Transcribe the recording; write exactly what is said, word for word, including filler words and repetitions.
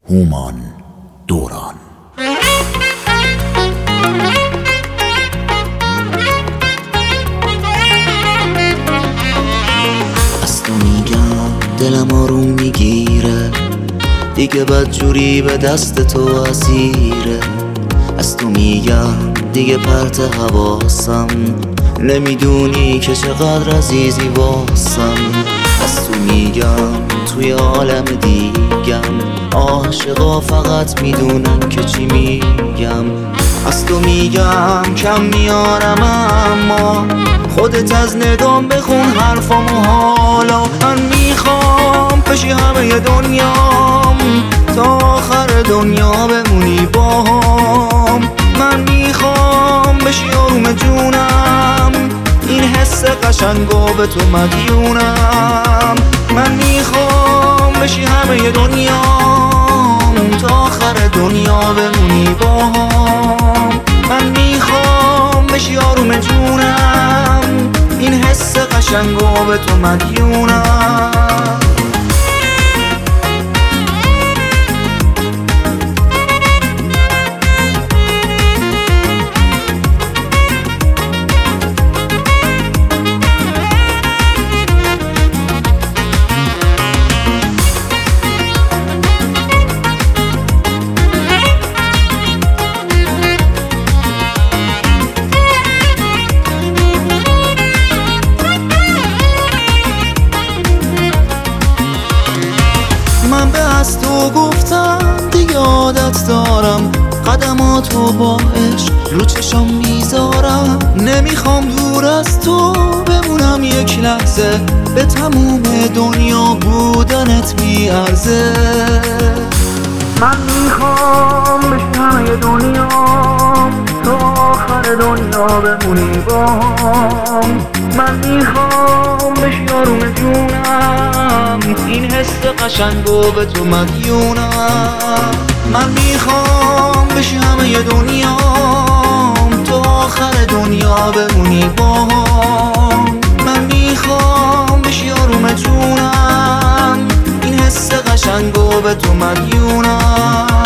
هومان دوران. از تو میگم دلم آروم میگیره، دیگه بدجوری به دست تو اسیره. از تو میگم دیگه پرت حواسم، نمیدونی که چقدر عزیزی واسم. از تو میگم توی عالم دیگم، عاشقا فقط میدونن که چی میگم. از تو میگم کم میارم اما خودت از نگام بخون حرفامو. حالا من میخوام بشی همه دنیام، تا آخر دنیا بمونی باهام. من میخوام بشی آروم جونم، این حس قشنگو به تو مدیونم. من میخوام بشی همه دنیام، تا آخر دنیا بمونی باهام. من میخوام بشی آروم جونم، این حس قشنگو به تو مدیونم. من به از تو گفتم دیگه عادت دارم، قدماتو با عشق رو چشام میذارم. نمیخوام دور از تو بمونم یک لحظه، به تموم دنیا بودنت میارزه. من میخوام بشی همه دنیا، تا آخر دنیا بمونی باهام. من میخوام بشی آروم جونم، این حس قشنگو به تو مدیونم. من میخوام بشی همه دنیا، تا آخر دنیا بمونی باهام. من میخوام بشی آروم جونم، این حس قشنگو به تو مدیونم.